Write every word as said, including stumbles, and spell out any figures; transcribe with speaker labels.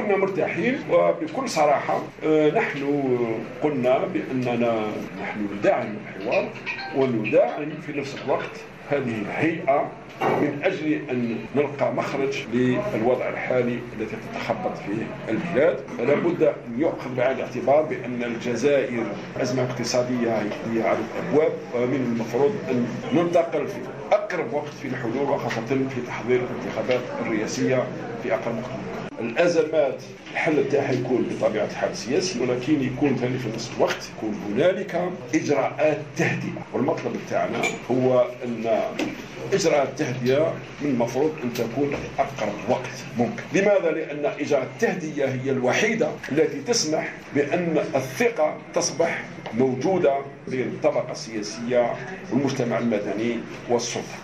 Speaker 1: كنا مرتاحين. وبكل صراحة نحن قلنا بأننا نحن ندعم الحوار وندعم في نفس الوقت هذه الهيئة من أجل أن نلقى مخرج للوضع الحالي الذي تتخبط فيه البلاد. فلا بد أن يؤخذ بعين الاعتبار بأن الجزائر أزمة اقتصادية هي على الأبواب، ومن المفروض أن ننتقل في أقرب وقت في الحلول، وخاصة في تحضير الانتخابات الرئاسية في أقرب وقت. الأزمات الحل تاعها يكون بطبيعة الحال سياسي، ولكن يكون ثاني في نفس الوقت يكون هنالك إجراءات تهدئة. والمطلب تاعنا هو أن إجراءات التهدئة من المفروض أن تكون في أقرب وقت ممكن. لماذا؟ لأن إجراء التهدئة هي الوحيدة التي تسمح بأن الثقة تصبح موجودة بين الطبقة السياسية والمجتمع المدني والسلطة.